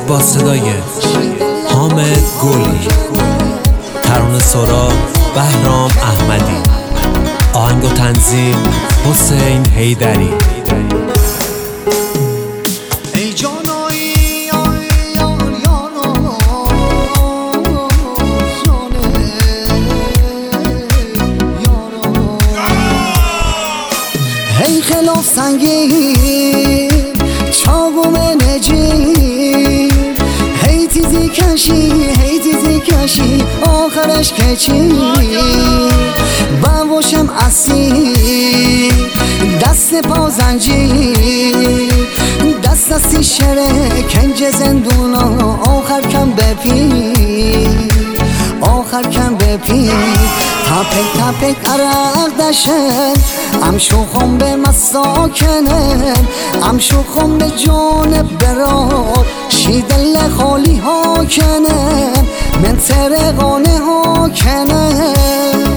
با صدای حامد گلی، ترانه سرا بهرام احمدی، آهنگ و تنظیم حسین حیدری. هی خلاف سنگین چاقوم نجیم، هی تیزی کشی آخرش که چی؟ بواشم اسیر دست پا زنجیر، دستی شره کنج زندونا آخر کم بپیر تپک عرق دشن امشوخم به مساکنم، امشوخم به جون برار شیدل خالی ها کنم، من سرقانه ها کنم.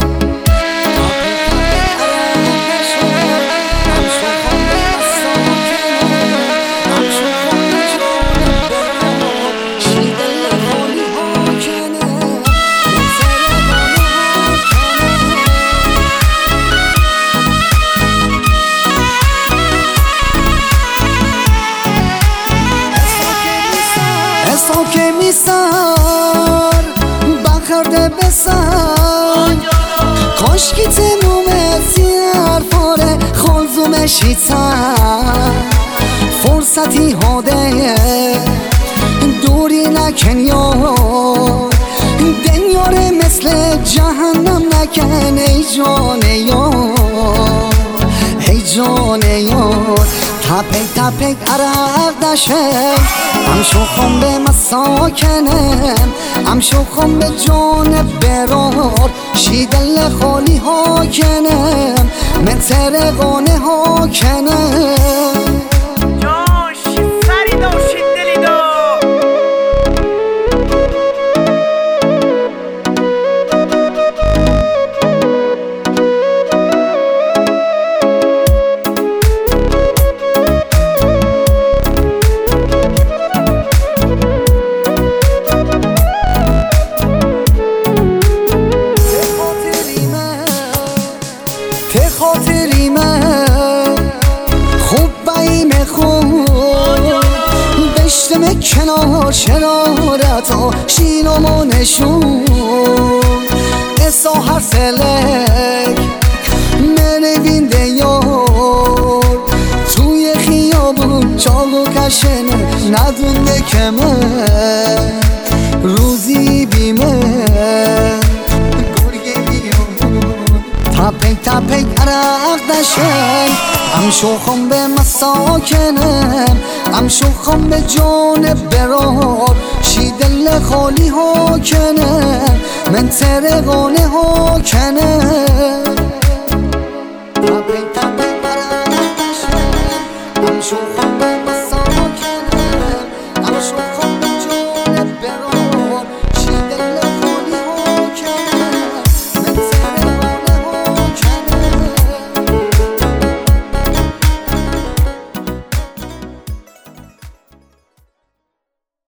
که میسر بخرده بسر کاشکی تنومه سیر فاره خالزومه شیتر، فرصتی هاده دوری نکن یار، دنیاره مثل جهنم نکن ای جان یار. تپک عرق دشن امشوخم به مساکنم، امشوخم به جان برار شیدل خالی ها کنم، من سرقانه ها کنم. خاطری من خوب باییم خوب بشتم کنار شرارتا شینمو نشون اسا هر سلک منوینده یار توی خیابون چاقو کشنه ندونده که من روزی بیمه تپک عرق دشن امشوخم به مساکنم، امشوخم به جان برار شیدل خالی ها کنم، من سرقانه ها کنم.